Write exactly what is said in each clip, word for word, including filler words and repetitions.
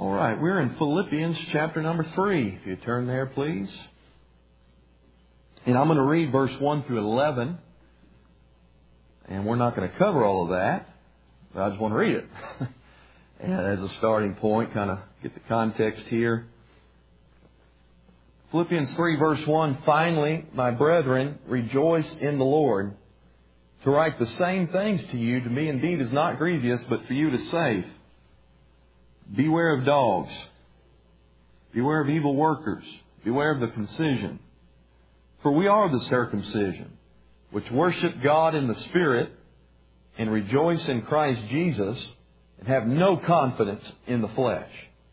All right, we're in Philippians chapter number three. If you turn there, please. And I'm going to read verse one through eleven. And we're not going to cover all of that, but I just want to read it. And as a starting point, kind of get the context here. Philippians three verse one, finally, my brethren, rejoice in the Lord. To write the same things to you, to me indeed is not grievous, but for you it is safe. Beware of dogs. Beware of evil workers. Beware of the concision. For we are the circumcision, which worship God in the Spirit, and rejoice in Christ Jesus, and have no confidence in the flesh.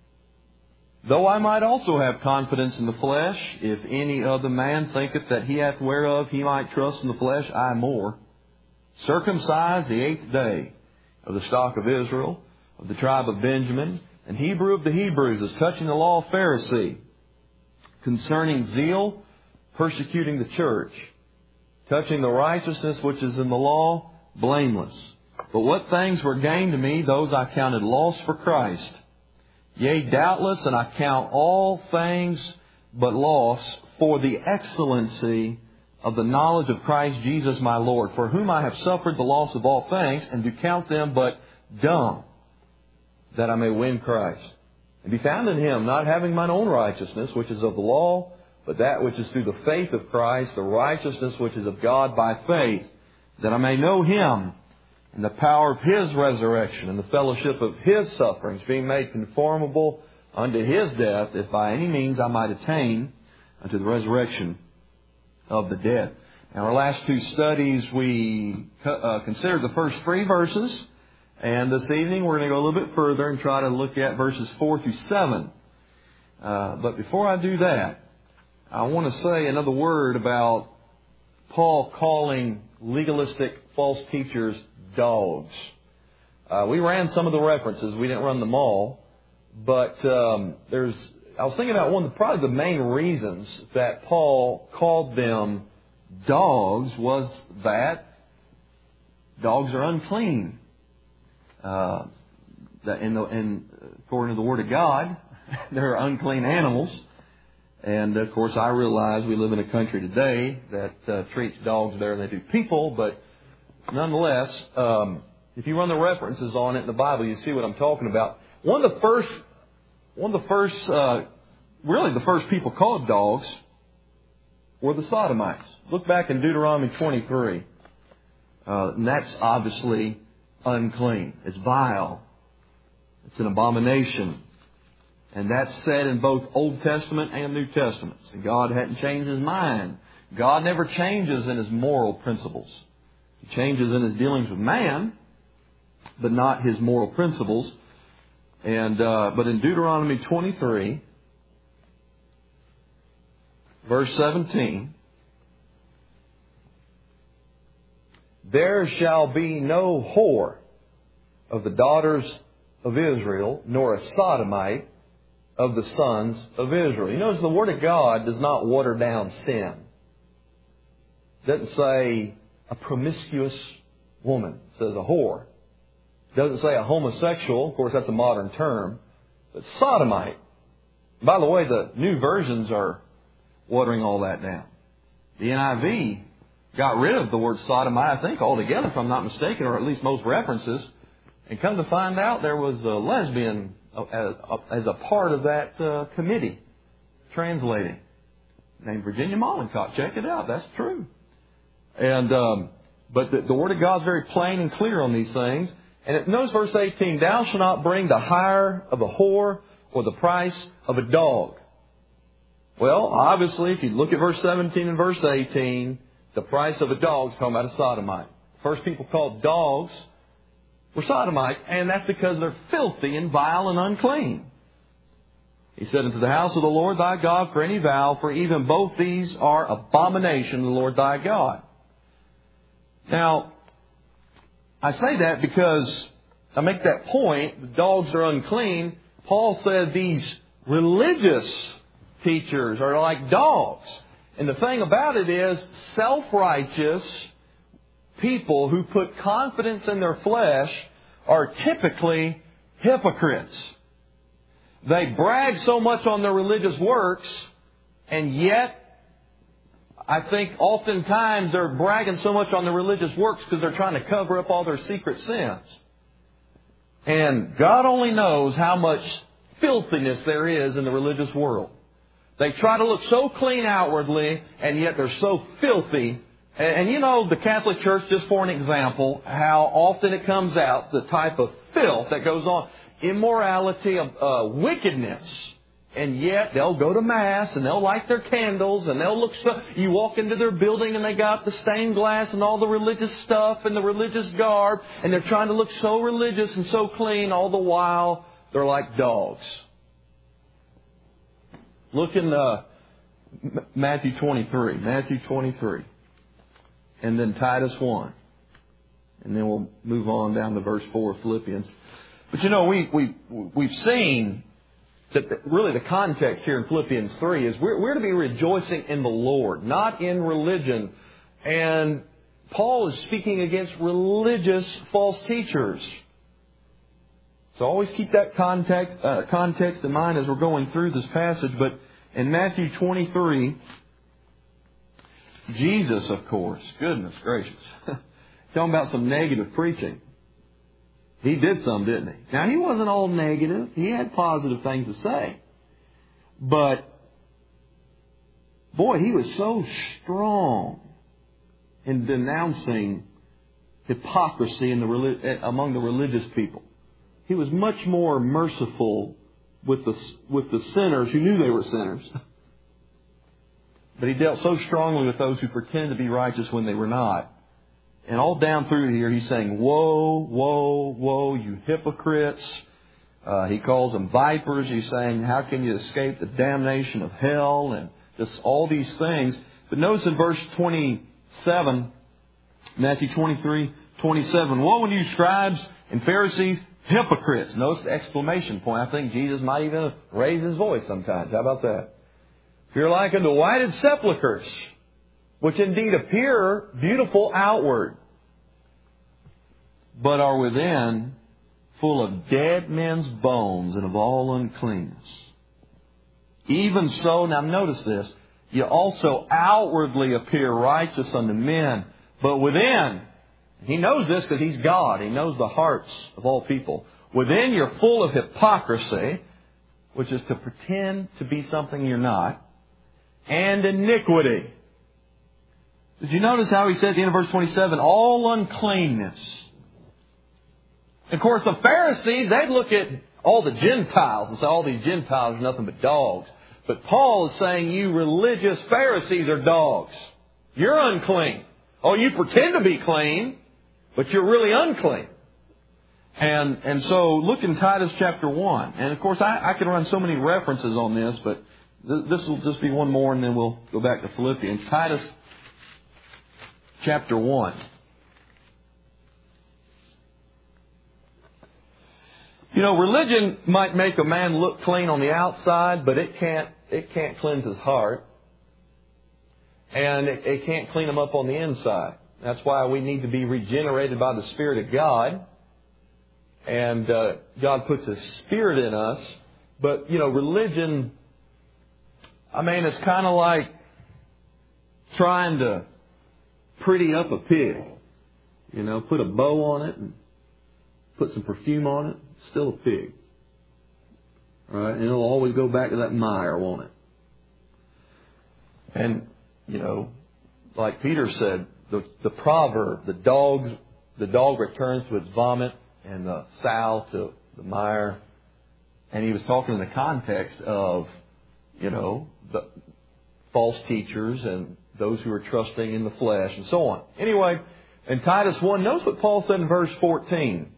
Though I might also have confidence in the flesh, if any other man thinketh that he hath whereof he might trust in the flesh, I more. Circumcised the eighth day, of the stock of Israel, of the tribe of Benjamin, and Hebrew of the Hebrews, as touching the law of Pharisee, concerning zeal, persecuting the church, touching the righteousness which is in the law, blameless. But what things were gained to me, those I counted loss for Christ. Yea, doubtless, and I count all things but loss for the excellency of the knowledge of Christ Jesus my Lord, for whom I have suffered the loss of all things, and do count them but dung, that I may win Christ, and be found in Him, not having mine own righteousness, which is of the law, but that which is through the faith of Christ, the righteousness which is of God by faith, that I may know Him, and the power of His resurrection, and the fellowship of His sufferings, being made conformable unto His death, if by any means I might attain unto the resurrection of the dead. In our last two studies, we uh, considered the first three verses, and this evening we're going to go a little bit further and try to look at verses four through seven. Uh, but before I do that, I want to say another word about Paul calling legalistic false teachers dogs. Uh, we ran some of the references. We didn't run them all. But um, there's, I was thinking about one of the, probably the main reasons that Paul called them dogs was that dogs are unclean. Uh, that in the, in, according to the Word of God, they're unclean animals. And, of course, I realize we live in a country today that uh, treats dogs better than they do people. But nonetheless, um, if you run the references on it in the Bible, you see what I'm talking about. One of the first, one of the first, uh, really the first people called dogs were the Sodomites. Look back in Deuteronomy twenty-three. Uh, and that's obviously unclean. It's vile. It's an abomination. And that's said in both Old Testament and New Testaments. And God hadn't changed His mind. God never changes in His moral principles. He changes in His dealings with man, but not His moral principles. And uh, but in Deuteronomy twenty-three, verse seventeen, there shall be no whore of the daughters of Israel, nor a sodomite of the sons of Israel. You notice the Word of God does not water down sin. It doesn't say a promiscuous woman. It says a whore. It doesn't say a homosexual. Of course, that's a modern term. But sodomite. By the way, the new versions are watering all that down. The N I V got rid of the word sodomite, I think, altogether, if I'm not mistaken, or at least most references. And come to find out, there was a lesbian as, as a part of that uh, committee translating, named Virginia Mollenkott. Check it out. That's true. And um, but the, the Word of God is very plain and clear on these things. And it, notice verse eighteen, thou shalt not bring the hire of a whore or the price of a dog. Well, obviously, if you look at verse seventeen and verse eighteen, the price of a dog is talking about a sodomite. First people called dogs were sodomites, and that's because they're filthy and vile and unclean. He said, into the house of the Lord thy God for any vow, for even both these are abomination to the Lord thy God. Now, I say that because I make that point, the dogs are unclean. Paul said these religious teachers are like dogs. And the thing about it is, self-righteous people who put confidence in their flesh are typically hypocrites. They brag so much on their religious works, and yet, I think oftentimes they're bragging so much on their religious works because they're trying to cover up all their secret sins. And God only knows how much filthiness there is in the religious world. They try to look so clean outwardly, and yet they're so filthy. And, and you know, the Catholic Church, just for an example, how often it comes out, the type of filth that goes on. Immorality, uh, wickedness. And yet they'll go to Mass and they'll light their candles and they'll look so... You walk into their building and they got the stained glass and all the religious stuff and the religious garb. And they're trying to look so religious and so clean. All the while, they're like dogs. Look in uh, Matthew twenty-three. Matthew twenty-three. And then Titus one. And then we'll move on down to verse four of Philippians. But you know, we, we, we've seen that the, really the context here in Philippians three is we're, we're to be rejoicing in the Lord, not in religion. And Paul is speaking against religious false teachers. So always keep that context, uh, context in mind as we're going through this passage. But in Matthew twenty-three, Jesus, of course, goodness gracious, talking about some negative preaching. He did some, didn't he? Now, he wasn't all negative. He had positive things to say. But, boy, he was so strong in denouncing hypocrisy in the, among the religious people. He was much more merciful with the, with the sinners who knew they were sinners. But he dealt so strongly with those who pretended to be righteous when they were not. And all down through here, he's saying, woe, woe, woe, you hypocrites. Uh, he calls them vipers. He's saying, how can you escape the damnation of hell? And just all these things. But notice in verse twenty-seven, Matthew twenty-three, twenty-seven, woe unto you, scribes and Pharisees, hypocrites. Notice the exclamation point. I think Jesus might even raise his voice sometimes. How about that? You're like unto whited sepulchres, which indeed appear beautiful outward, but are within full of dead men's bones and of all uncleanness. Even so, now notice this, you also outwardly appear righteous unto men, but within, he knows this because he's God, he knows the hearts of all people. Within you're full of hypocrisy, which is to pretend to be something you're not, and iniquity. Did you notice how he said at the end of verse twenty-seven, all uncleanness? Of course, the Pharisees, they'd look at all the Gentiles and say, all these Gentiles are nothing but dogs. But Paul is saying, you religious Pharisees are dogs. You're unclean. Oh, you pretend to be clean, but you're really unclean. And and so look in Titus chapter one. And of course, I, I could run so many references on this, but th- this will just be one more and then we'll go back to Philippians. Titus chapter one. You know, religion might make a man look clean on the outside, but it can't it can't cleanse his heart. And it, it can't clean him up on the inside. That's why we need to be regenerated by the Spirit of God. And uh, God puts His Spirit in us. But, you know, religion, I mean, it's kind of like trying to pretty up a pig. You know, put a bow on it and put some perfume on it. Still a pig. All right? And it'll always go back to that mire, won't it? And, you know, like Peter said, the, the proverb, the dog's, the dog returns to its vomit and the sow to the mire. And he was talking in the context of, you know, the false teachers and those who are trusting in the flesh and so on. Anyway, in Titus one, notice what Paul said in verse fourteen.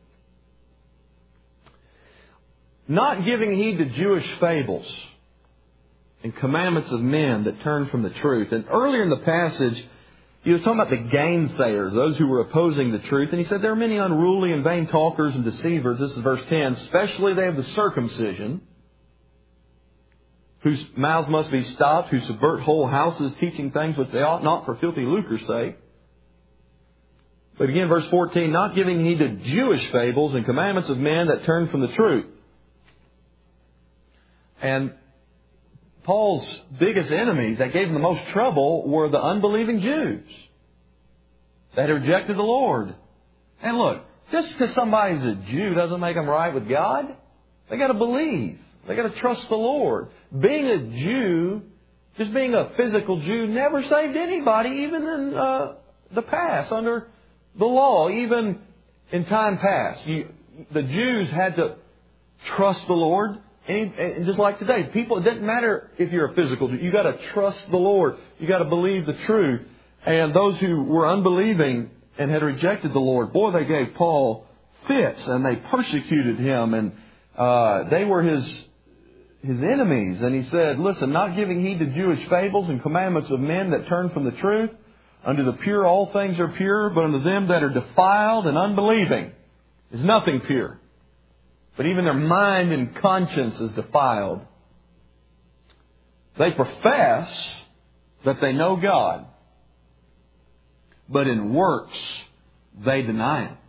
Not giving heed to Jewish fables and commandments of men that turn from the truth. And earlier in the passage, he was talking about the gainsayers, those who were opposing the truth. And he said there are many unruly and vain talkers and deceivers. This is verse ten. Especially they have the circumcision, whose mouths must be stopped, who subvert whole houses, teaching things which they ought not for filthy lucre's sake. But again, verse fourteen, not giving heed to Jewish fables and commandments of men that turn from the truth. And Paul's biggest enemies that gave him the most trouble were the unbelieving Jews that had rejected the Lord. And look, just because somebody's a Jew doesn't make them right with God. They got to believe. They got to trust the Lord. Being a Jew, just being a physical Jew, never saved anybody, even in uh, the past, under the law, even in time past. You, the Jews had to trust the Lord. And, and just like today, people, it doesn't matter if you're a physical Jew. You got to trust the Lord. You got to believe the truth. And those who were unbelieving and had rejected the Lord, boy, they gave Paul fits and they persecuted him, and uh, they were his his enemies. And he said, listen, not giving heed to Jewish fables and commandments of men that turn from the truth, unto the pure all things are pure, but unto them that are defiled and unbelieving is nothing pure. But even their mind and conscience is defiled. They profess that they know God, but in works they deny Him.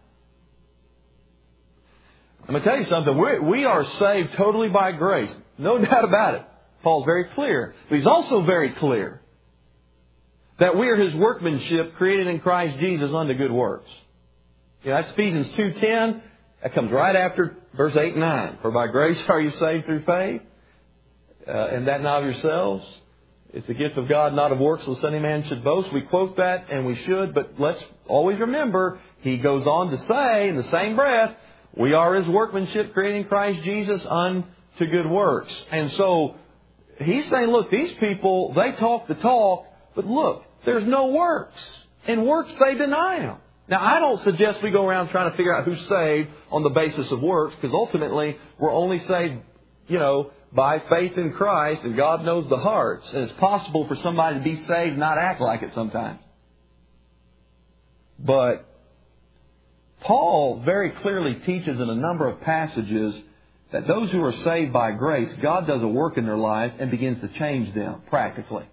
I'm going to tell you something. We're, we are saved totally by grace. No doubt about it. Paul's very clear. But he's also very clear that we are His workmanship created in Christ Jesus unto good works. You know, that's Ephesians two ten. That comes right after verse eight and nine. For by grace are you saved through faith, uh, and that not of yourselves. It's a gift of God, not of works, lest any man should boast. We quote that, and we should, but let's always remember, he goes on to say in the same breath, we are His workmanship, creating Christ Jesus unto good works. And so, he's saying, look, these people, they talk the talk, but look, there's no works. In works, they deny Him. Now, I don't suggest we go around trying to figure out who's saved on the basis of works, because ultimately, we're only saved, you know, by faith in Christ, and God knows the hearts. And it's possible for somebody to be saved and not act like it sometimes. But Paul very clearly teaches in a number of passages that those who are saved by grace, God does a work in their life and begins to change them practically.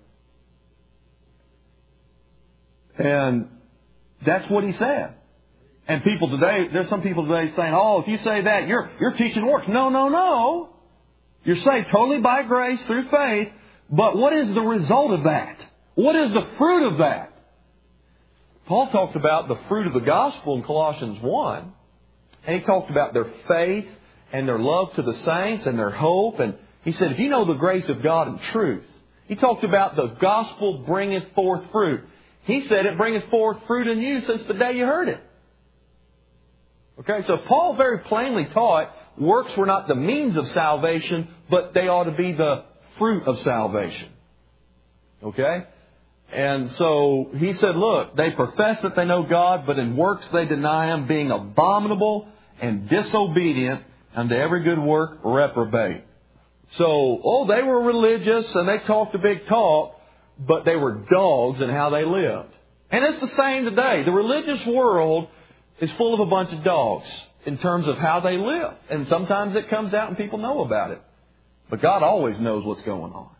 And that's what he said. And people today, there's some people today saying, oh, if you say that, you're, you're teaching works. No, no, no. You're saved totally by grace through faith. But what is the result of that? What is the fruit of that? Paul talked about the fruit of the gospel in Colossians one. And he talked about their faith and their love to the saints and their hope. And he said, if you know the grace of God and truth. He talked about the gospel bringeth forth fruit. He said it bringeth forth fruit in you since the day you heard it. Okay, so Paul very plainly taught works were not the means of salvation, but they ought to be the fruit of salvation. Okay? And so he said, look, they profess that they know God, but in works they deny Him, being abominable and disobedient unto every good work reprobate. So, oh, they were religious and they talked a big talk, but they were dogs in how they lived. And it's the same today. The religious world is full of a bunch of dogs in terms of how they live. And sometimes it comes out and people know about it. But God always knows what's going on.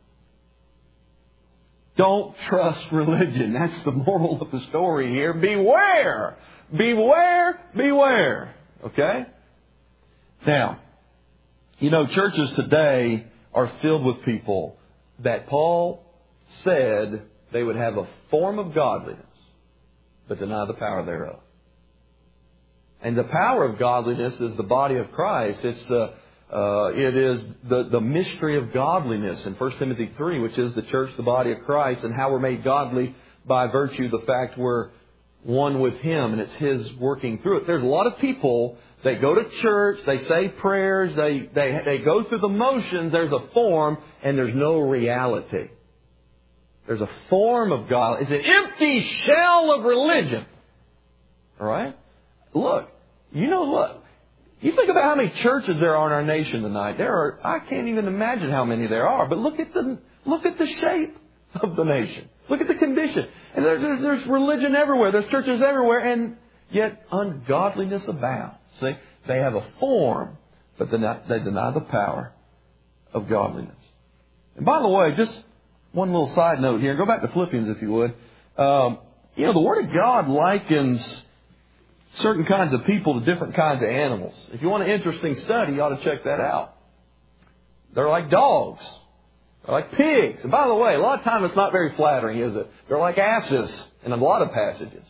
Don't trust religion. That's the moral of the story here. Beware! Beware! Beware! Okay? Now, you know, churches today are filled with people that Paul said they would have a form of godliness, but deny the power thereof. And the power of godliness is the body of Christ. It's uh, uh, it is the, the mystery of godliness in First Timothy three, which is the church, the body of Christ, and how we're made godly by virtue of the fact we're one with Him, and it's His working through it. There's a lot of people, they go to church, they say prayers, they, they, they go through the motions, there's a form, and there's no reality. There's a form of God. It's an empty shell of religion. All right? Look, you know what? You think about how many churches there are in our nation tonight. There are, I can't even imagine how many there are. But look at the, look at the shape of the nation. Look at the condition. And there, there's, there's religion everywhere. There's churches everywhere. And yet ungodliness abounds. See? They have a form, but they deny the power of godliness. And by the way, just one little side note here. Go back to Philippians if you would. Um, you know, the Word of God likens certain kinds of people to different kinds of animals. If you want an interesting study, you ought to check that out. They're like dogs. They're like pigs. And by the way, a lot of times it's not very flattering, is it? They're like asses in a lot of passages.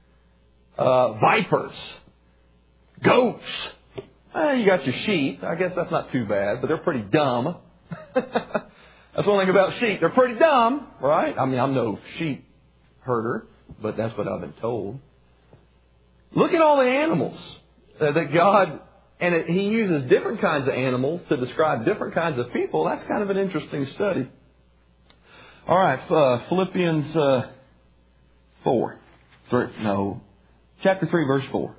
Uh, vipers. Goats. Eh, you got your sheep. I guess that's not too bad, but they're pretty dumb. That's one thing about sheep. They're pretty dumb, right? I mean, I'm no sheep herder, but that's what I've been told. Look at all the animals uh, that God, and it, He uses different kinds of animals to describe different kinds of people. That's kind of an interesting study. All right, uh, Philippians uh, four. Three, no, chapter three, verse four.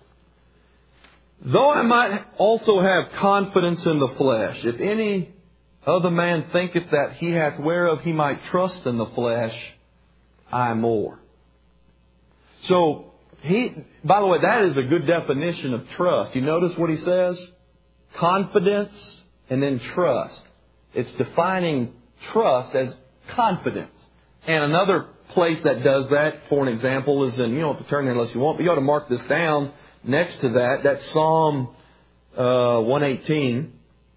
Though I might also have confidence in the flesh, if any other man thinketh that he hath whereof he might trust in the flesh, I more. So, he, by the way, that is a good definition of trust. You notice what he says? Confidence and then trust. It's defining trust as confidence. And another place that does that, for an example, is in, you don't have to turn there unless you want, but you ought to mark this down next to that. That's Psalm uh, one eighteen.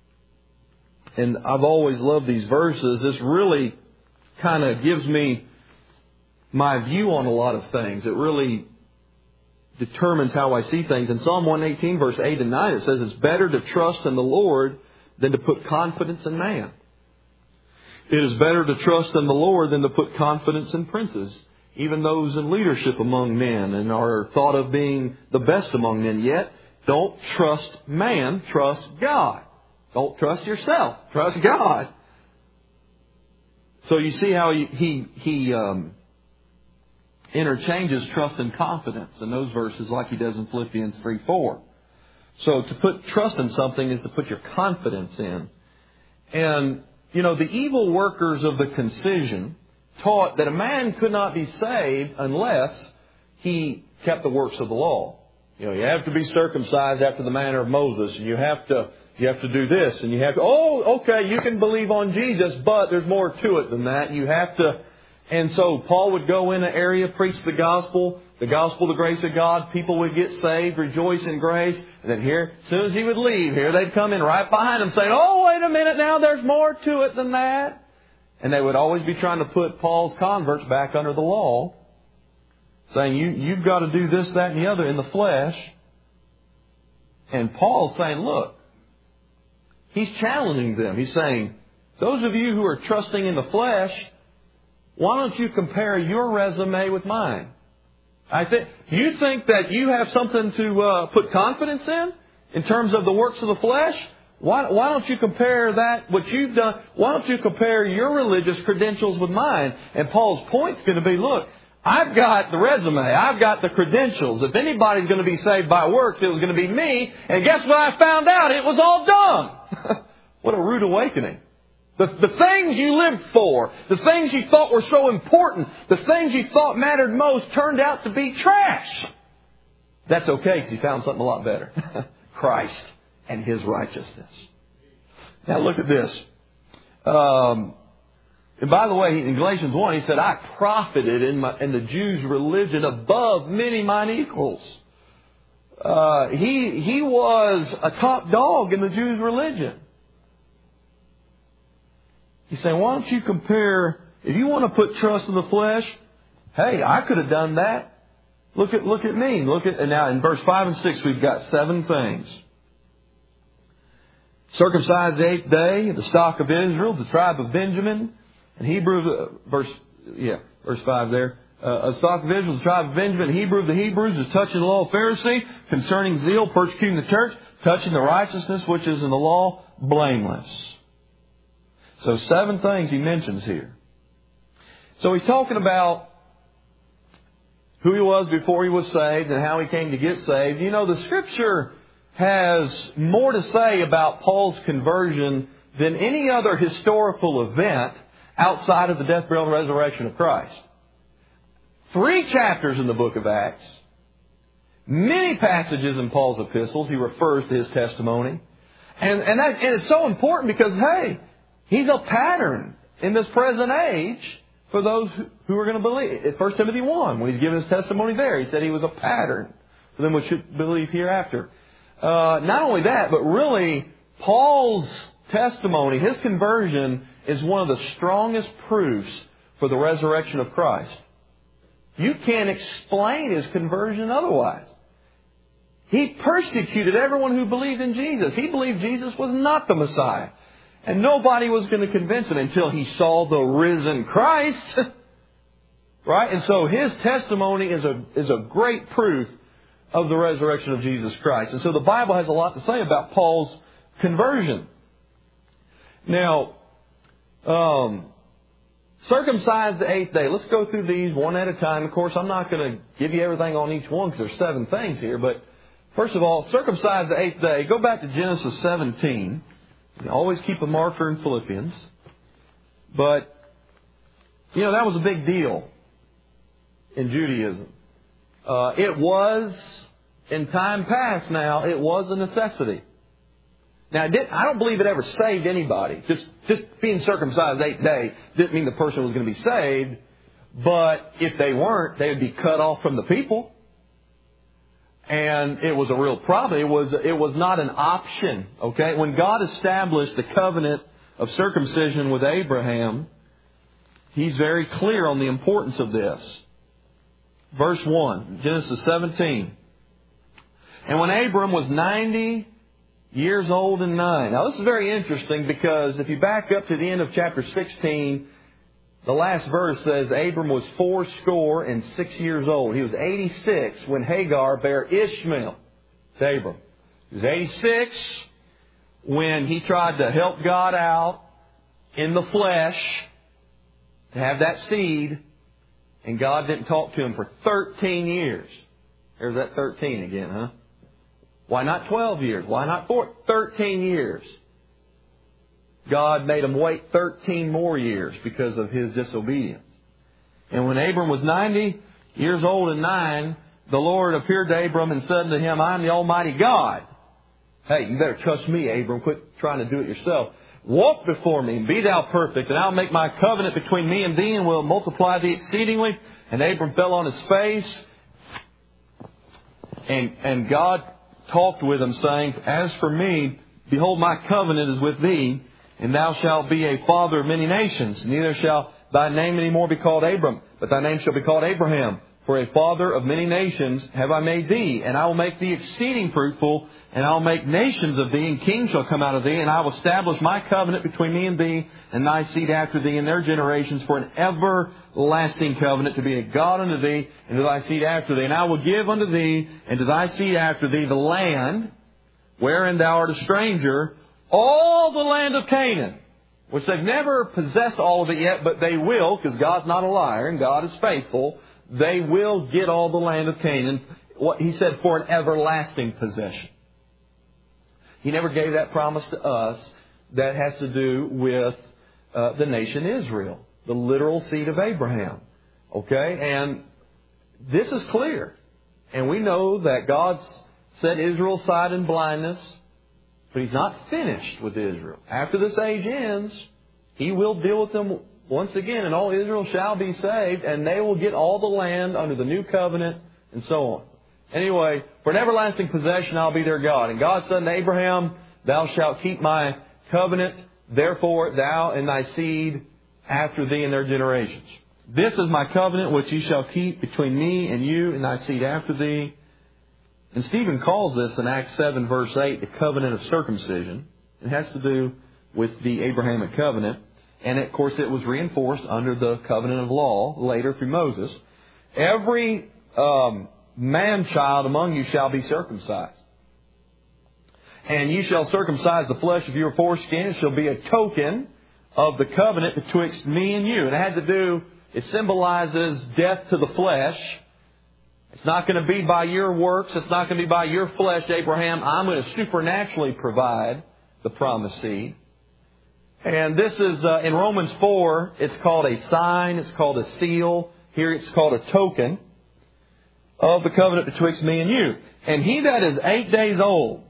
And I've always loved these verses. This really kind of gives me my view on a lot of things. It really determines how I see things. In Psalm one eighteen, verse eight and nine, it says, it's better to trust in the Lord than to put confidence in man. It is better to trust in the Lord than to put confidence in princes, even those in leadership among men and are thought of being the best among men. Yet, don't trust man, trust God. Don't trust yourself. Trust God. So you see how he he, he um, interchanges trust and confidence in those verses like he does in Philippians three four. So to put trust in something is to put your confidence in. And, you know, the evil workers of the concision taught that a man could not be saved unless he kept the works of the law. You know, you have to be circumcised after the manner of Moses, and you have to You have to do this, and you have to, oh, okay, you can believe on Jesus, but there's more to it than that. You have to, and so Paul would go in an area, preach the gospel, the gospel, the grace of God, people would get saved, rejoice in grace, and then here, as soon as he would leave, here they'd come in right behind him saying, oh, wait a minute now, there's more to it than that. And they would always be trying to put Paul's converts back under the law, saying, you, you've got to do this, that, and the other in the flesh. And Paul's saying, look, he's challenging them. He's saying, those of you who are trusting in the flesh, why don't you compare your resume with mine? I think you think that you have something to uh, put confidence in, in terms of the works of the flesh? Why, why don't you compare that, what you've done, why don't you compare your religious credentials with mine? And Paul's point's going to be, look, I've got the resume. I've got the credentials. If anybody's going to be saved by works, it was going to be me. And guess what I found out? It was all dumb. What a rude awakening. The, the things you lived for, the things you thought were so important, the things you thought mattered most turned out to be trash. That's okay because he found something a lot better. Christ and His righteousness. Now look at this. Um... And by the way, in Galatians one, he said, I profited in, my, in the Jews' religion above many mine equals. Uh, he, he was a top dog in the Jews' religion. He's saying, why don't you compare, if you want to put trust in the flesh, hey, I could have done that. Look at, look at me. Look at, and now in verse five and six, we've got seven things. Circumcised the eighth day, the stock of Israel, the tribe of Benjamin, and Hebrew, uh, verse, yeah, verse five there. Uh, a stock of Israel, the tribe of Benjamin, Hebrew of the Hebrews, is touching the law of Pharisee, concerning zeal, persecuting the church, touching the righteousness which is in the law, blameless. So seven things he mentions here. So he's talking about who he was before he was saved and how he came to get saved. You know, the Scripture has more to say about Paul's conversion than any other historical event outside of the death, burial, and resurrection of Christ. Three chapters in the book of Acts. Many passages in Paul's epistles. He refers to his testimony. And, and, that, and it's so important because, hey, he's a pattern in this present age for those who are going to believe. At First Timothy one, when he's giving his testimony there, he said he was a pattern for them which should believe hereafter. Uh, not only that, but really, Paul's testimony, his conversion is one of the strongest proofs for the resurrection of Christ. You can't explain his conversion otherwise. He persecuted everyone who believed in Jesus. He believed Jesus was not the Messiah. And nobody was going to convince him until he saw the risen Christ. Right? And so his testimony is a, is a great proof of the resurrection of Jesus Christ. And so the Bible has a lot to say about Paul's conversion. Now, um, circumcised the eighth day. Let's go through these one at a time. Of course, I'm not going to give you everything on each one because there's seven things here. But first of all, circumcised the eighth day. Go back to Genesis seventeen. You always keep a marker in Philippians. But, you know, that was a big deal in Judaism. Uh, it was, in time past now, it was a necessity. Now, it didn't, I don't believe it ever saved anybody. Just, just being circumcised the eighth day didn't mean the person was going to be saved. But if they weren't, they would be cut off from the people. And it was a real problem. It was, it was not an option. Okay? When God established the covenant of circumcision with Abraham, He's very clear on the importance of this. Verse one, Genesis seventeen. And when Abram was ninety years old and nine. Now this is very interesting because if you back up to the end of chapter sixteen, the last verse says Abram was fourscore and six years old. He was eighty-six when Hagar bare Ishmael to Abram. He was eighty-six when he tried to help God out in the flesh to have that seed, and God didn't talk to him for thirteen years. There's that thirteen again, huh? Why not twelve years? Why not four? thirteen years. God made him wait thirteen more years because of his disobedience. And when Abram was ninety years old and nine, the Lord appeared to Abram and said to him, I am the Almighty God. Hey, you better trust me, Abram. Quit trying to do it yourself. Walk before me and be thou perfect, and I'll make my covenant between me and thee and will multiply thee exceedingly. And Abram fell on his face. And, and God talked with him, saying, As for me, behold, my covenant is with thee, and thou shalt be a father of many nations. Neither shall thy name any more be called Abram, but thy name shall be called Abraham. For a father of many nations have I made thee, and I will make thee exceeding fruitful, and I will make nations of thee, and kings shall come out of thee, and I will establish my covenant between me and thee, and thy seed after thee, and their generations, for an everlasting covenant, to be a God unto thee, and to thy seed after thee. And I will give unto thee, and to thy seed after thee, the land wherein thou art a stranger, all the land of Canaan, which they've never possessed all of it yet, but they will, because God's not a liar, and God is faithful. They will get all the land of Canaan. What he said, for an everlasting possession. He never gave that promise to us. That has to do with uh, the nation Israel, the literal seed of Abraham. Okay? And this is clear. And we know that God set Israel aside in blindness, but He's not finished with Israel. After this age ends, He will deal with them once again, and all Israel shall be saved, and they will get all the land under the new covenant, and so on. Anyway, for an everlasting possession I'll be their God. And God said to Abraham, Thou shalt keep my covenant, therefore thou and thy seed after thee and their generations. This is my covenant which ye shall keep between me and you and thy seed after thee. And Stephen calls this in Acts seven verse eight the covenant of circumcision. It has to do with the Abrahamic covenant. And of course it was reinforced under the covenant of law later through Moses. Every um, man-child among you shall be circumcised. And ye shall circumcise the flesh of your foreskin. It shall be a token of the covenant betwixt me and you. And it had to do, it symbolizes death to the flesh. It's not going to be by your works. It's not going to be by your flesh, Abraham. I'm going to supernaturally provide the promised seed. And this is, uh, in Romans four, it's called a sign, it's called a seal. Here it's called a token of the covenant betwixt me and you. And he that is eight days old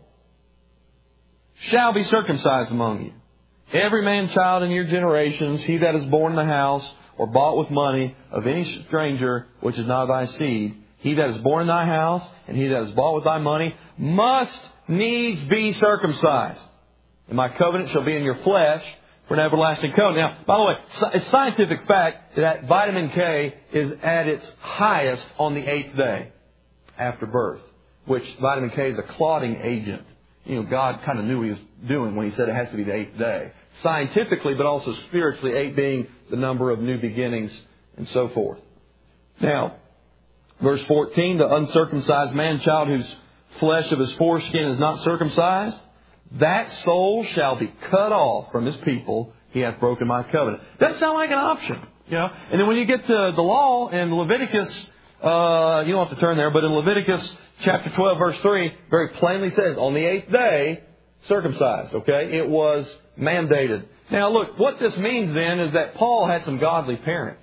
shall be circumcised among you. Every man child in your generations, he that is born in the house or bought with money of any stranger which is not thy seed, he that is born in thy house and he that is bought with thy money must needs be circumcised. And my covenant shall be in your flesh for an everlasting covenant. Now, by the way, it's scientific fact that vitamin K is at its highest on the eighth day after birth, which vitamin K is a clotting agent. You know, God kind of knew what He was doing when He said it has to be the eighth day. Scientifically, but also spiritually, eight being the number of new beginnings and so forth. Now, verse fourteen, the uncircumcised man-child whose flesh of his foreskin is not circumcised, that soul shall be cut off from his people. He hath broken my covenant. That sounds like an option, you know. And then when you get to the law in Leviticus, uh, you don't have to turn there, but in Leviticus chapter twelve, verse three, very plainly says, on the eighth day, circumcised. Okay, it was mandated. Now, look, what this means then is that Paul had some godly parents.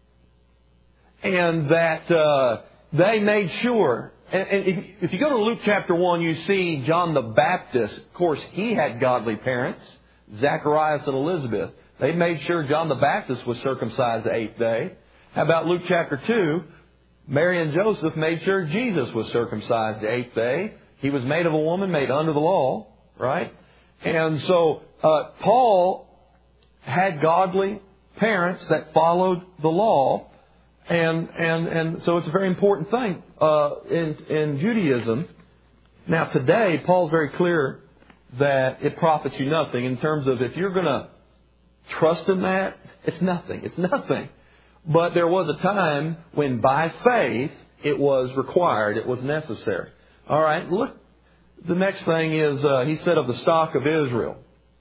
And that uh, they made sure. And, and if, if you go to Luke chapter one, you see John the Baptist. Of course, he had godly parents, Zacharias and Elizabeth. They made sure John the Baptist was circumcised the eighth day. How about Luke chapter two? Mary and Joseph made sure Jesus was circumcised the eighth day. He was made of a woman, made under the law, right? And so uh, Paul had godly parents that followed the law. And, and, and so it's a very important thing uh, in, in Judaism. Now today, Paul's very clear that it profits you nothing in terms of if you're going to trust in that, it's nothing. It's nothing. But there was a time when by faith it was required. It was necessary. All right, look. The next thing is, uh, he said of the stock of Israel.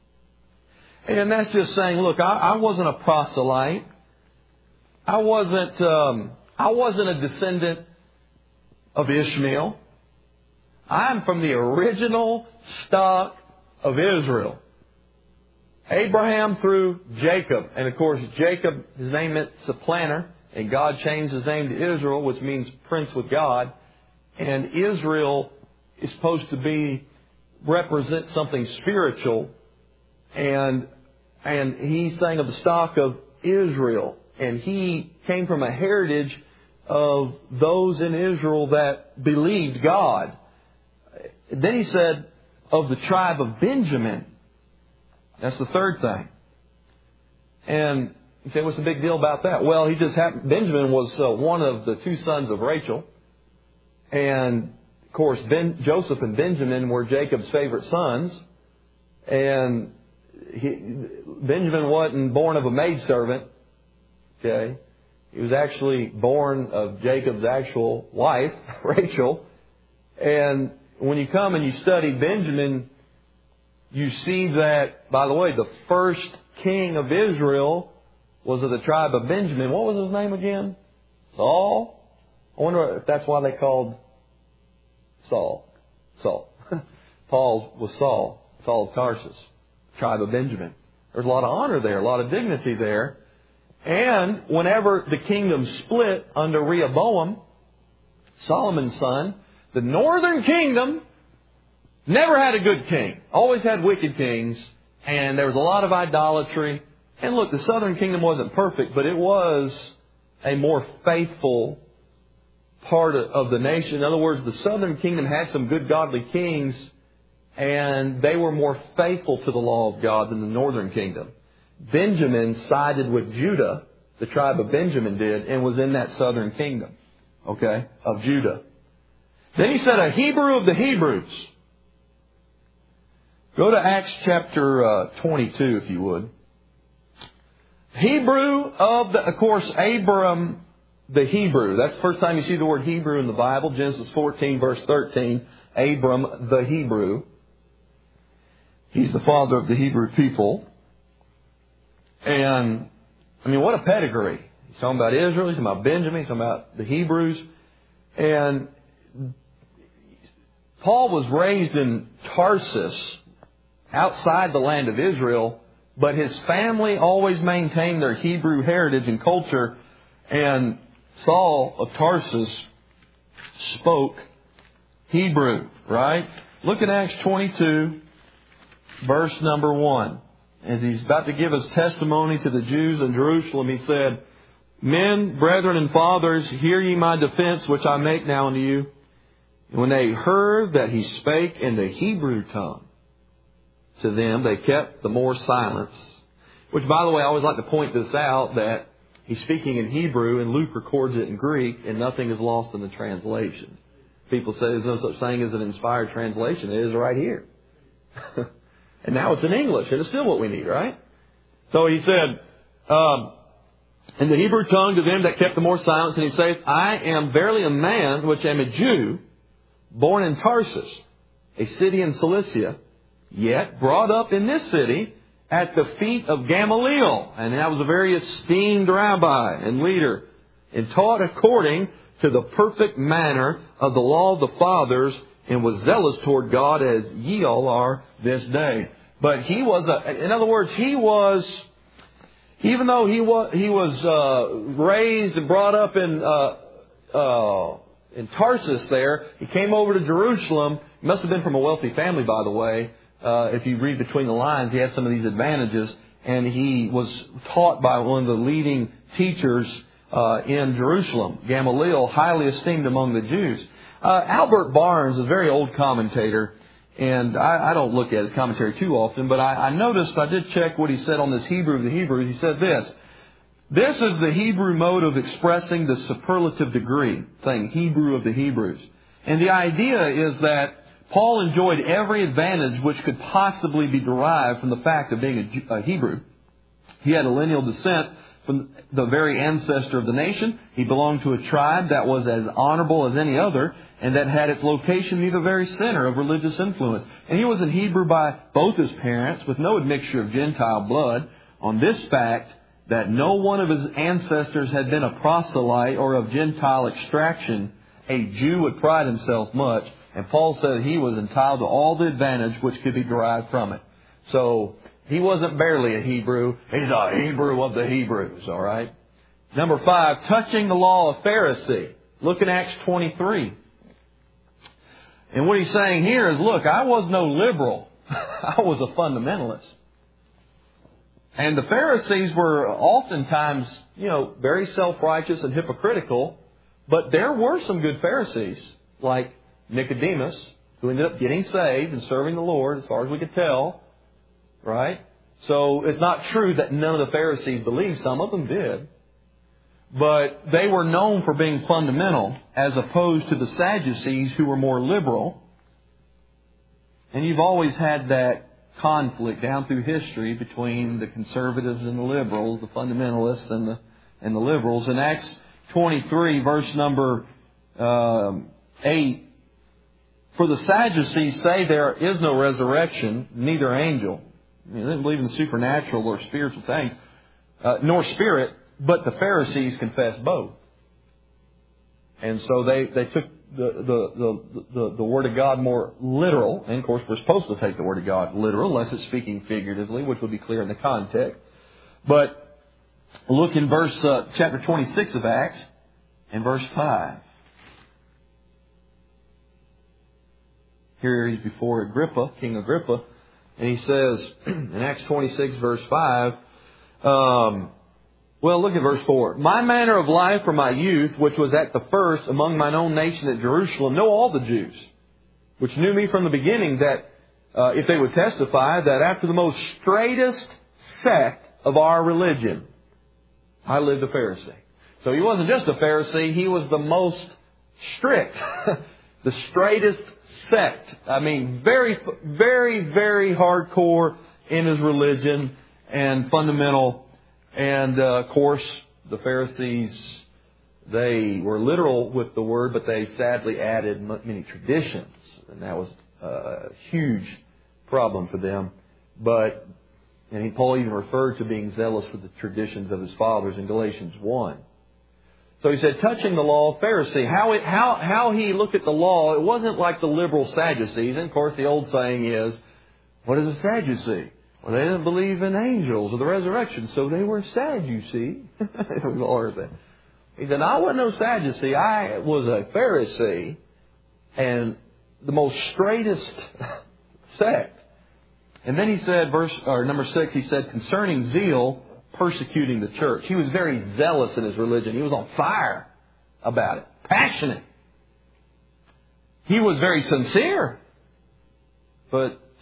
And that's just saying, look, I, I wasn't a proselyte. I wasn't, um, I wasn't a descendant of Ishmael. I'm from the original stock of Israel. Abraham through Jacob. And of course, Jacob, his name meant supplanter. And God changed his name to Israel, which means prince with God. And Israel is supposed to be, represent something spiritual. And, and he's saying of the stock of Israel. And he came from a heritage of those in Israel that believed God. Then he said, of the tribe of Benjamin. That's the third thing. And you say, what's the big deal about that? Well, he just happened, Benjamin was uh, one of the two sons of Rachel. And, of course, ben, Joseph and Benjamin were Jacob's favorite sons. And he, Benjamin wasn't born of a maidservant. Okay. He was actually born of Jacob's actual wife, Rachel. And when you come and you study Benjamin, you see that, by the way, the first king of Israel was of the tribe of Benjamin. What was his name again? Saul? I wonder if that's why they called Saul. Saul. Paul was Saul. Saul of Tarsus. Tribe of Benjamin. There's a lot of honor there, a lot of dignity there. And whenever the kingdom split under Rehoboam, Solomon's son, the northern kingdom never had a good king. Always had wicked kings. And there was a lot of idolatry. And look, the southern kingdom wasn't perfect, but it was a more faithful part of the nation. In other words, the southern kingdom had some good godly kings, and they were more faithful to the law of God than the northern kingdom. Benjamin sided with Judah, the tribe of Benjamin did, and was in that southern kingdom, okay, of Judah. Then he said, a Hebrew of the Hebrews. Go to Acts chapter uh, twenty-two, if you would. Hebrew of the, of course, Abram the Hebrew. That's the first time you see the word Hebrew in the Bible. Genesis fourteen, verse thirteen. Abram the Hebrew. He's the father of the Hebrew people. And, I mean, what a pedigree. He's talking about Israel. He's talking about Benjamin. He's talking about the Hebrews. And Paul was raised in Tarsus, outside the land of Israel, but his family always maintained their Hebrew heritage and culture. And Saul of Tarsus spoke Hebrew, right? Look at Acts twenty-two, verse number one. As he's about to give his testimony to the Jews in Jerusalem, he said, Men, brethren, and fathers, hear ye my defense, which I make now unto you. And when they heard that he spake in the Hebrew tongue, to them, they kept the more silence. Which, by the way, I always like to point this out, that he's speaking in Hebrew and Luke records it in Greek, and nothing is lost in the translation. People say there's no such thing as an inspired translation. It is right here. And now it's in English, and it's still what we need, right? So he said, um, in the Hebrew tongue to them that kept the more silence, and he saith, I am verily a man which am a Jew, born in Tarsus, a city in Cilicia, yet brought up in this city at the feet of Gamaliel. And that was a very esteemed rabbi and leader, and taught according to the perfect manner of the law of the fathers, and was zealous toward God as ye all are this day. But he was, a, in other words, he was, even though he was, he was uh, raised and brought up in uh, uh, in Tarsus there, he came over to Jerusalem. He must have been from a wealthy family, by the way. Uh, if you read between the lines, he had some of these advantages. And he was taught by one of the leading teachers uh, in Jerusalem, Gamaliel, highly esteemed among the Jews. Uh, Albert Barnes, a very old commentator, and I, I don't look at his commentary too often, but I, I noticed, I did check what he said on this Hebrew of the Hebrews. He said this: this is the Hebrew mode of expressing the superlative degree, saying Hebrew of the Hebrews. And the idea is that Paul enjoyed every advantage which could possibly be derived from the fact of being a, a Hebrew. He had a lineal descent from the very ancestor of the nation. He belonged to a tribe that was as honorable as any other, and that had its location near the very center of religious influence. And he was an Hebrew by both his parents, with no admixture of Gentile blood. On this fact, that no one of his ancestors had been a proselyte or of Gentile extraction, a Jew would pride himself much. And Paul said he was entitled to all the advantage which could be derived from it. So he wasn't barely a Hebrew. He's a Hebrew of the Hebrews, all right? Number five, touching the law of Pharisee. Look in Acts twenty-three. And what he's saying here is, look, I was no liberal. I was a fundamentalist. And the Pharisees were oftentimes, you know, very self-righteous and hypocritical. But there were some good Pharisees, like Nicodemus, who ended up getting saved and serving the Lord, as far as we could tell. Right? So it's not true that none of the Pharisees believed. Some of them did. But they were known for being fundamental, as opposed to the Sadducees, who were more liberal. And you've always had that conflict down through history between the conservatives and the liberals, the fundamentalists and the and the liberals. In Acts twenty-three, verse number um, eight, for the Sadducees say there is no resurrection, neither angel. I mean, they didn't believe in the supernatural or spiritual things, uh, nor spirit, but the Pharisees confessed both. And so they, they took the, the, the, the, the Word of God more literal. And of course, we're supposed to take the Word of God literal, unless it's speaking figuratively, which would be clear in the context. But look in verse uh, chapter twenty-six of Acts, and verse five. Here he's before Agrippa, King Agrippa. And he says, in Acts twenty-six, verse five, um, well, look at verse four. My manner of life from my youth, which was at the first among mine own nation at Jerusalem, know all the Jews, which knew me from the beginning, that uh, if they would testify, that after the most straightest sect of our religion, I lived a Pharisee. So he wasn't just a Pharisee, he was the most strict, the straightest sect. I mean, very, very, very hardcore in his religion and fundamental. And, uh, of course, the Pharisees, they were literal with the word, but they sadly added many traditions. And that was a huge problem for them. But, and Paul even referred to being zealous for the traditions of his fathers in Galatians one. So he said, touching the law of Pharisee, how, it, how, how he looked at the law, it wasn't like the liberal Sadducees. And of course, the old saying is, what is a Sadducee? Well, they didn't believe in angels or the resurrection, so they were sad, you see. He said, I wasn't no Sadducee. I was a Pharisee, and the most straightest sect. And then he said, verse or number six, he said, concerning zeal, persecuting the church. He was very zealous in his religion. He was on fire about it. Passionate. He was very sincere, but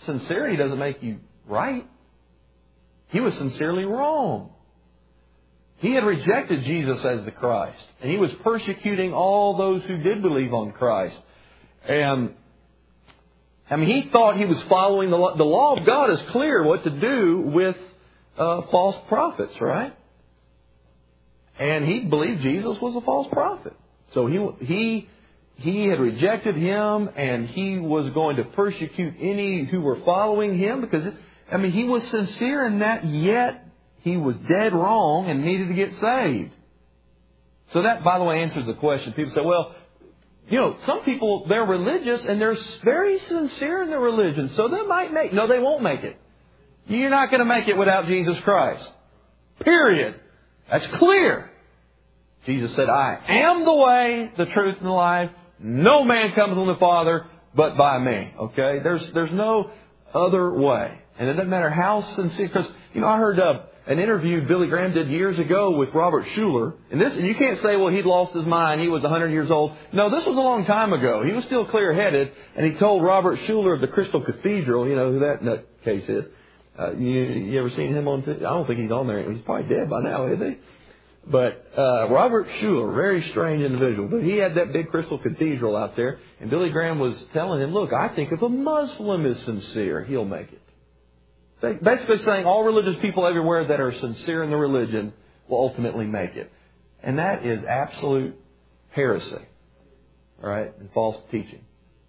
sincerity doesn't make you right. He was sincerely wrong. He had rejected Jesus as the Christ. And he was persecuting all those who did believe on Christ. And, I mean, he thought he was following the law. The law of God is clear what to do with uh, false prophets, right? And he believed Jesus was a false prophet. So he he he had rejected him, and he was going to persecute any who were following him because, I mean, he was sincere in that, yet he was dead wrong and needed to get saved. So that, by the way, answers the question. People say, well, you know, some people, they're religious and they're very sincere in their religion, so they might make... No, they won't make it. You're not going to make it without Jesus Christ. Period. That's clear. Jesus said, I am the way, the truth, and the life. No man comes from the Father but by me. Okay? There's there's no other way. And it doesn't matter how sincere. Because, you know, I heard uh, an interview Billy Graham did years ago with Robert Schuller. And this, and you can't say, well, he'd lost his mind. He was one hundred years old. No, this was a long time ago. He was still clear-headed. And he told Robert Schuller of the Crystal Cathedral, you know who that nutcase is. Uh, you, you ever seen him on... I don't think he's on there. He's probably dead by now, isn't he? But uh, Robert Schuller, very strange individual, but he had that big Crystal Cathedral out there, and Billy Graham was telling him, look, I think if a Muslim is sincere, he'll make it. Basically saying all religious people everywhere that are sincere in their religion will ultimately make it. And that is absolute heresy, all right, and false teaching.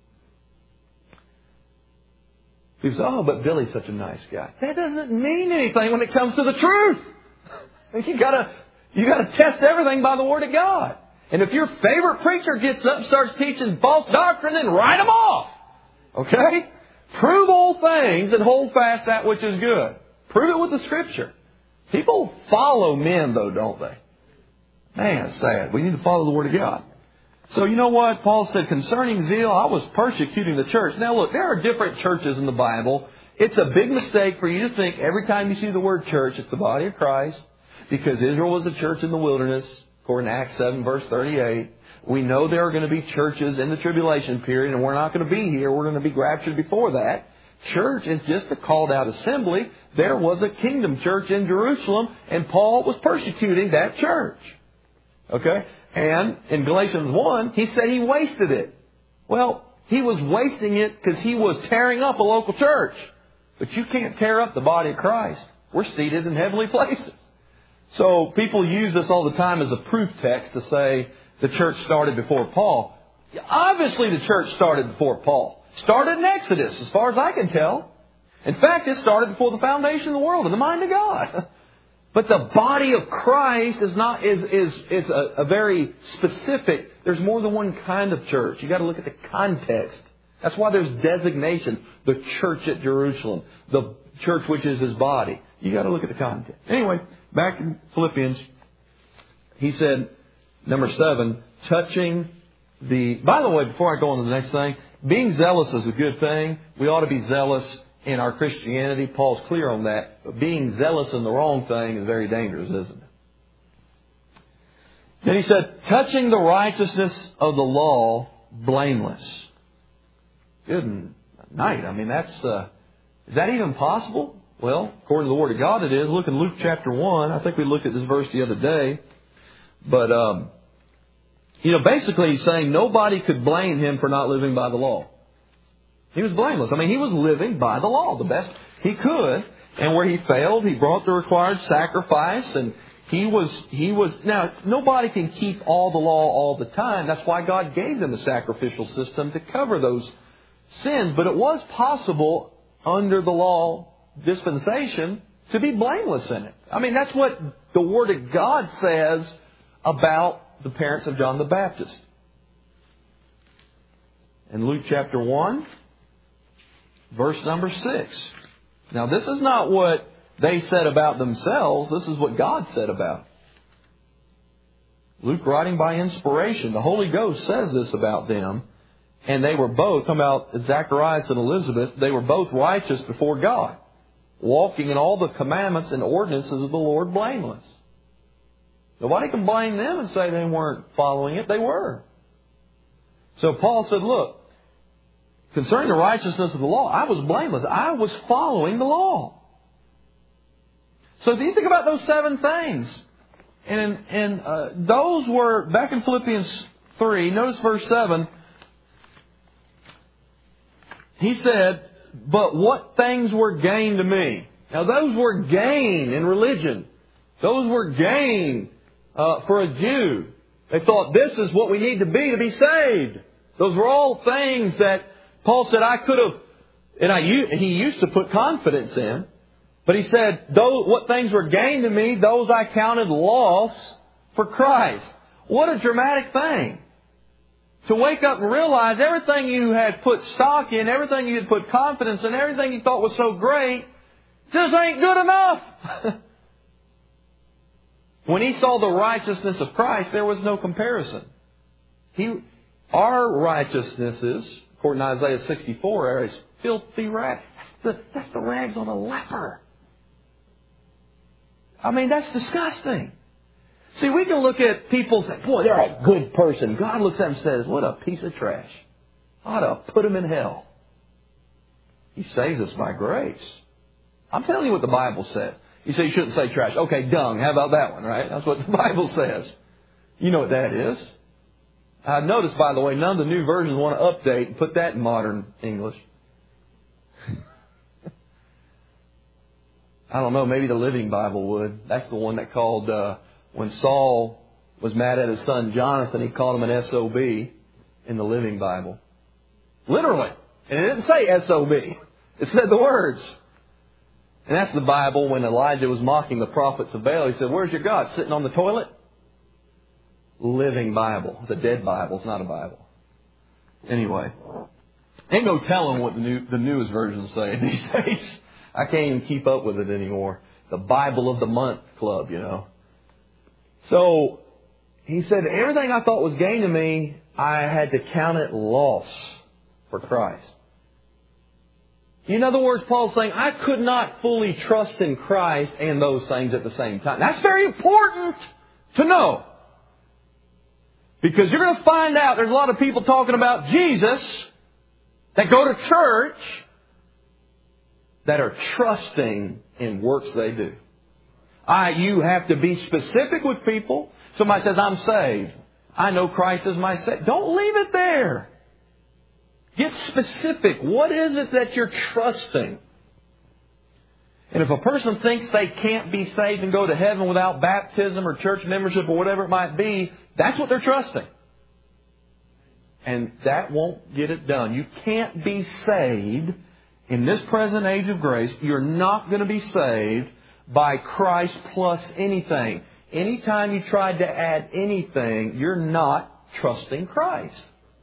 People say, oh, but Billy's such a nice guy. That doesn't mean anything when it comes to the truth. You gotta... You got to test everything by the Word of God. And if your favorite preacher gets up and starts teaching false doctrine, then write them off. Okay? Prove all things and hold fast that which is good. Prove it with the Scripture. People follow men, though, don't they? Man, it's sad. We need to follow the Word of God. So you know what? Paul said, concerning zeal, I was persecuting the church. Now look, there are different churches in the Bible. It's a big mistake for you to think every time you see the word church, it's the body of Christ. Because Israel was a church in the wilderness, according to Acts seven, verse thirty-eight. We know there are going to be churches in the tribulation period, and we're not going to be here. We're going to be raptured before that. Church is just a called out assembly. There was a kingdom church in Jerusalem, and Paul was persecuting that church. Okay? And in Galatians one, he said he wasted it. Well, he was wasting it because he was tearing up a local church. But you can't tear up the body of Christ. We're seated in heavenly places. So people use this all the time as a proof text to say the church started before Paul. Obviously the church started before Paul. Started in Exodus, as far as I can tell. In fact, it started before the foundation of the world in the mind of God. But the body of Christ is not is is is a, a very specific. There's more than one kind of church. You got to look at the context. That's why there's designation. The church at Jerusalem, the church which is His body. You got to look at the context. Anyway, back in Philippians, he said, number seven, touching the... By the way, before I go on to the next thing, being zealous is a good thing. We ought to be zealous in our Christianity. Paul's clear on that. But being zealous in the wrong thing is very dangerous, isn't it? Then he said, touching the righteousness of the law, blameless. Good night. I mean, that's... Uh, is that even possible? Well, according to the Word of God, it is. Look in Luke chapter one. I think we looked at this verse the other day. But, um, you know, basically he's saying nobody could blame him for not living by the law. He was blameless. I mean, he was living by the law the best he could. And where he failed, he brought the required sacrifice. And he was, he was, now, nobody can keep all the law all the time. That's why God gave them a sacrificial system to cover those sins. But it was possible under the law dispensation to be blameless in it. I mean, that's what the Word of God says about the parents of John the Baptist. In Luke chapter one, verse number six. Now, this is not what they said about themselves. This is what God said about them. Luke, writing by inspiration, the Holy Ghost says this about them. And they were both, talking about Zacharias and Elizabeth, they were both righteous before God, walking in all the commandments and ordinances of the Lord blameless. Nobody can blame them and say they weren't following it. They were. So Paul said, look, concerning the righteousness of the law, I was blameless. I was following the law. So if you think about those seven things, and, and uh, those were, back in Philippians three, notice verse seven, he said, but what things were gain to me? Now those were gain in religion. Those were gain uh, for a Jew. They thought this is what we need to be to be saved. Those were all things that Paul said I could have, and I he used to put confidence in. But he said, those, what things were gain to me, those I counted loss for Christ. What a dramatic thing. To wake up and realize everything you had put stock in, everything you had put confidence in, everything you thought was so great, just ain't good enough. When he saw the righteousness of Christ, there was no comparison. He, our righteousnesses, according to Isaiah sixty-four, are as filthy rags. That's the, that's the rags on a leper. I mean, that's disgusting. See, we can look at people and say, boy, they're a good person. God looks at them and says, what a piece of trash. I ought to put them in hell. He saves us by grace. I'm telling you what the Bible says. You say you shouldn't say trash. Okay, dung. How about that one, right? That's what the Bible says. You know what that is. I've noticed, by the way, none of the new versions want to update and put that in modern English. I don't know, maybe the Living Bible would. That's the one that called, uh, when Saul was mad at his son Jonathan, he called him an S O B in the Living Bible. Literally. And it didn't say S O B. It said the words. And that's the Bible when Elijah was mocking the prophets of Baal. He said, where's your God? Sitting on the toilet? Living Bible. It's a dead Bible. It's not a Bible. Anyway. Ain't no telling what the new the newest versions say these days. I can't even keep up with it anymore. The Bible of the Month Club, you know. So, he said, everything I thought was gain to me, I had to count it loss for Christ. In other words, Paul's saying, I could not fully trust in Christ and those things at the same time. That's very important to know. Because you're going to find out there's a lot of people talking about Jesus that go to church that are trusting in works they do. I, you have to be specific with people. Somebody says, I'm saved. I know Christ is my Savior. Don't leave it there. Get specific. What is it that you're trusting? And if a person thinks they can't be saved and go to heaven without baptism or church membership or whatever it might be, that's what they're trusting. And that won't get it done. You can't be saved in this present age of grace. You're not going to be saved by Christ plus anything. Anytime you try to add anything, you're not trusting Christ.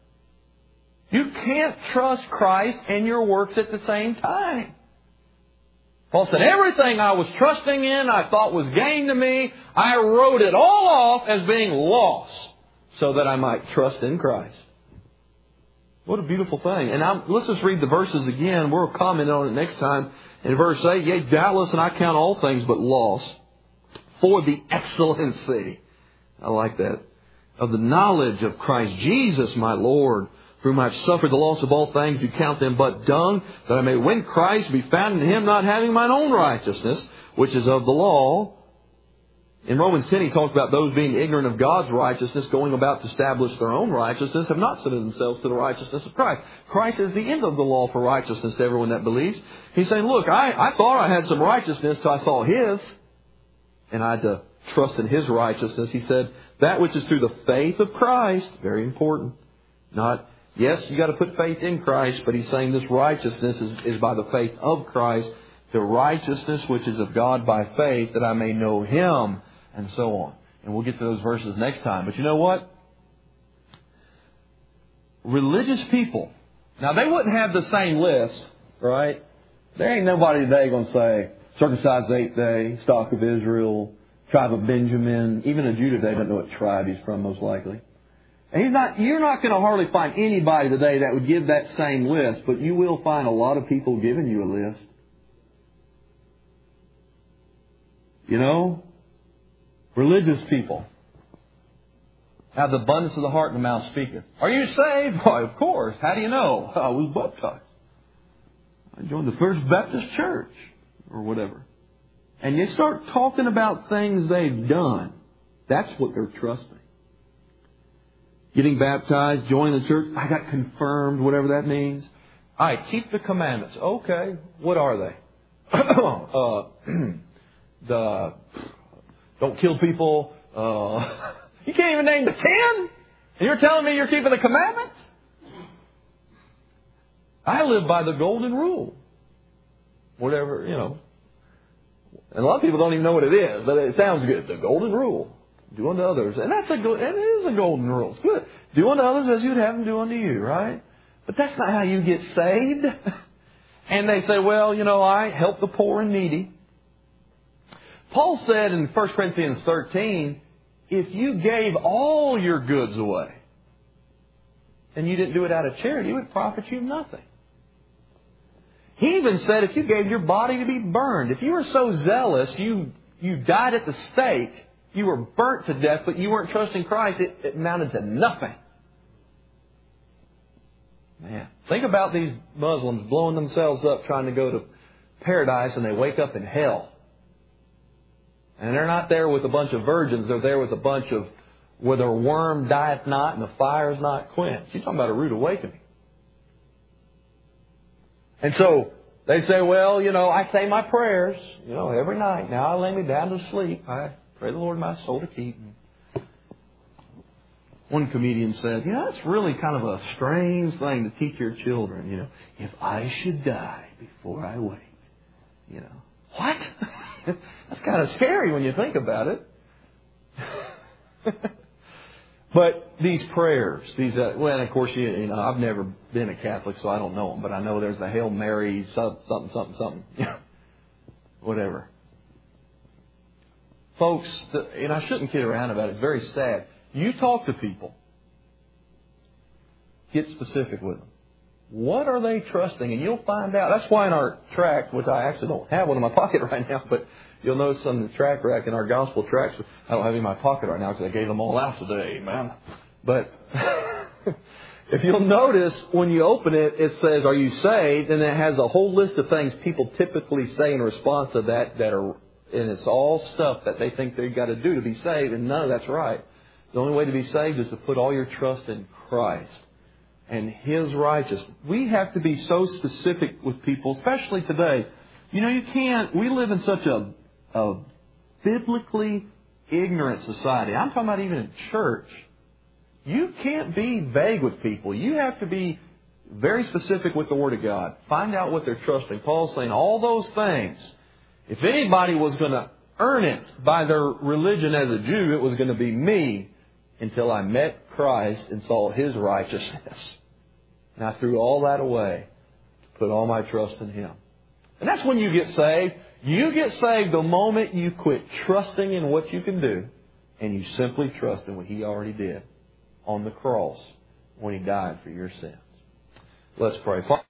You can't trust Christ and your works at the same time. Paul said, everything I was trusting in, I thought was gain to me, I wrote it all off as being loss so that I might trust in Christ. What a beautiful thing. And I'm, let's just read the verses again. We'll comment on it next time. In verse eight, yea, doubtless, and I count all things but loss for the excellency. I like that. Of the knowledge of Christ Jesus, my Lord, for whom I have suffered the loss of all things, do count them but dung, that I may win Christ, be found in Him, not having mine own righteousness, which is of the law. In Romans ten, he talked about those being ignorant of God's righteousness, going about to establish their own righteousness, have not submitted themselves to the righteousness of Christ. Christ is the end of the law for righteousness to everyone that believes. He's saying, look, I, I thought I had some righteousness till I saw His, and I had to trust in His righteousness. He said, that which is through the faith of Christ, very important, not... Yes, you got to put faith in Christ, but he's saying this righteousness is, is by the faith of Christ, the righteousness which is of God by faith, that I may know Him, and so on. And we'll get to those verses next time. But you know what? Religious people, now they wouldn't have the same list, right? There ain't nobody today going to say, circumcised eighth day, stock of Israel, tribe of Benjamin. Even a Jew today doesn't know what tribe he's from, most likely. And he's not, you're not going to hardly find anybody today that would give that same list, but you will find a lot of people giving you a list. You know? Religious people. Out of the abundance of the heart, the mouth speaketh. Are you saved? Why, of course. How do you know? I was baptized. I joined the First Baptist Church. Or whatever. And you start talking about things they've done. That's what they're trusting. Getting baptized, joining the church. I got confirmed, whatever that means. All right, keep the commandments. Okay, what are they? uh, the don't kill people. Uh, you can't even name the ten? And you're telling me you're keeping the commandments? I live by the golden rule. Whatever, you know. And a lot of people don't even know what it is, but it sounds good. The golden rule. Do unto others. And that's a good, and it is a golden rule. It's good. Do unto others as you'd have them do unto you, right? But that's not how you get saved. And they say, well, you know, I help the poor and needy. Paul said in First Corinthians thirteen, if you gave all your goods away and you didn't do it out of charity, it would profit you nothing. He even said if you gave your body to be burned, if you were so zealous, you, you died at the stake, you were burnt to death, but you weren't trusting Christ, it, it amounted to nothing. Man, think about these Muslims blowing themselves up trying to go to paradise and they wake up in hell. And they're not there with a bunch of virgins, they're there with a bunch of where their worm dieth not and the fire is not quenched. You're talking about a rude awakening. And so they say, well, you know, I say my prayers, you know, every night. Now I lay me down to sleep. I pray the Lord my soul to keep. One comedian said, you know, it's really kind of a strange thing to teach your children, you know. If I should die before I wake, you know. What? That's kind of scary when you think about it. But these prayers, these, uh, well, and of course, you, you know, I've never been a Catholic, so I don't know them, but I know there's the Hail Mary, something, something, something, whatever. Folks, the, and I shouldn't kid around about it, it's very sad. You talk to people, get specific with them. What are they trusting? And you'll find out. That's why in our tract, which I actually don't have one in my pocket right now, but you'll notice on the tract rack in our gospel tracts, I don't have any in my pocket right now because I gave them all out today, man. But if you'll notice, when you open it, it says, are you saved? And it has a whole list of things people typically say in response to that, that are, and it's all stuff that they think they've got to do to be saved, and none of that's right. The only way to be saved is to put all your trust in Christ and His righteousness. We have to be so specific with people, especially today. You know, you can't, we live in such a, a biblically ignorant society. I'm talking about even in church. You can't be vague with people. You have to be very specific with the Word of God. Find out what they're trusting. Paul's saying all those things. If anybody was going to earn it by their religion as a Jew, it was going to be me until I met Christ and saw His righteousness. And I threw all that away to put all my trust in Him. And that's when you get saved. You get saved the moment you quit trusting in what you can do and you simply trust in what He already did on the cross when He died for your sins. Let's pray.